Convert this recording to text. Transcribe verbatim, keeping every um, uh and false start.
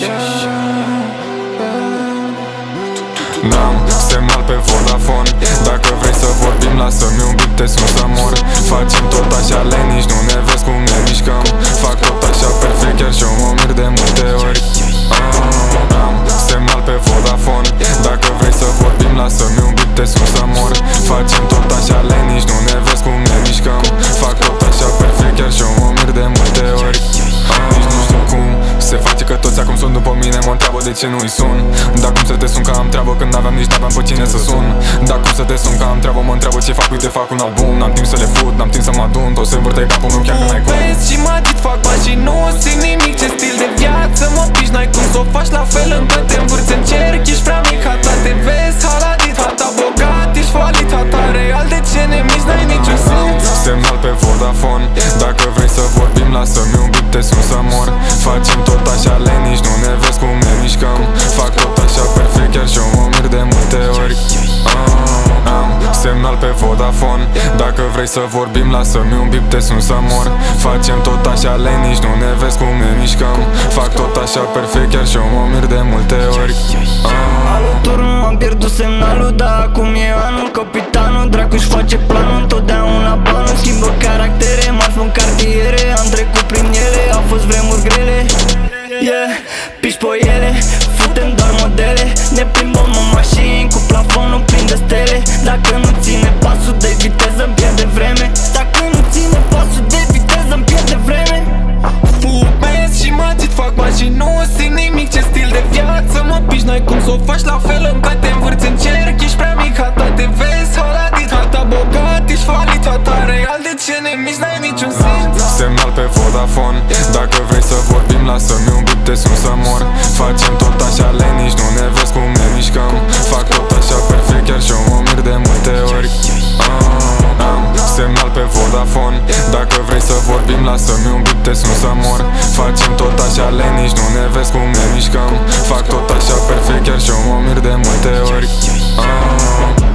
N-am semnal pe Vodafone. Dacă vrei să vorbim, lasă-mi un beat, te sun să mor. Facem tot așa lenici, nu ne vezi cum ne mișcăm. Fac tot așa perfect, chiar și-o mă mir de multe ori. N-am semnal pe Vodafone. Dacă vrei să vorbim, lasă-mi un beat, te sun să mor. Facem tot așa lenici, nu ne vezi cum ne mișcăm. Fac tot așa perfect, chiar și-o mă mir de multe ori. Nici nu știu cum se face că toți acum sunt după mine. Mă întreabă de ce nu-i sun. Dar cum să te sun că am treabă când aveam nici n-aveam pe cine să sun. Dar cum să te sun că am treabă, mă întreabă ce fac, uite fac un album. N-am timp să le fut, n-am timp să mă adun. Tot se învârte capul meu chiar că n-ai cum. Vezi și mă agit, fac bani și nu simt nimic. Ce stil de viață mă piși, n-ai cum să o faci la fel încă te învârți în cerc. Ești prea mic, hata te vezi haladit, hata bogat, ești falit, hata real. De ce ne mici, n-ai niciun sens. Semnal pe Vodafone. Dacă vrei să vorbim, lasă-mi un beat, te sun să mor. Facem tot așa lenici, nu ne vezi cum ne mișcăm. Fac tot așa perfect, chiar și-o mă mir de multe ori. Am semnal pe Vodafone. Dacă vrei să vorbim, lasă-mi un beat, te sun să mor. Facem tot așa lenici, nu ne vezi cum ne mișcăm. Fac tot așa perfect, chiar și-o mă mir de multe ori. Alo, turnul, am pierdut semnalul, dar acum e anul. Capitanul, dracu-și face planul, întotdeauna banul. Schimbă caractere, marfă în cartiere. Am trecut prin ele, au fost vremuri grele. Yeah, piși pe ele, futem doar modele. Ne plimbăm în mașini, cu plafonul plin de stele. Dacă nu ține pasul de viteză, îmi pierde vreme. Dacă nu ține pasul de viteză, îmi pierde vreme. Fumez și mă agit, fac bani și nu simt nimic. Ce stil de viață mă piși, n-ai cum să o faci la fel încă te învârți în cerc. Ești prea mic, hata te vezi haladit, hata bogat, ești falit, hata real. De ce ne mici, n-ai niciun sens. Semnal pe Vodafone. Dacă vrei să vorbim, lasă-mi un beat, te sun să mor. Facem tot așa lenici, nu ne vezi cum ne mișcăm. Fac tot așa perfect, chiar și-o mă mir de multe ori. Am semnal pe Vodafone. Dacă vrei să vorbim, lasă-mi un beat, te sun să mor. Facem tot așa lenici, nu ne vezi cum ne mișcăm. Fac tot așa perfect, chiar și-o mă mir de multe ori.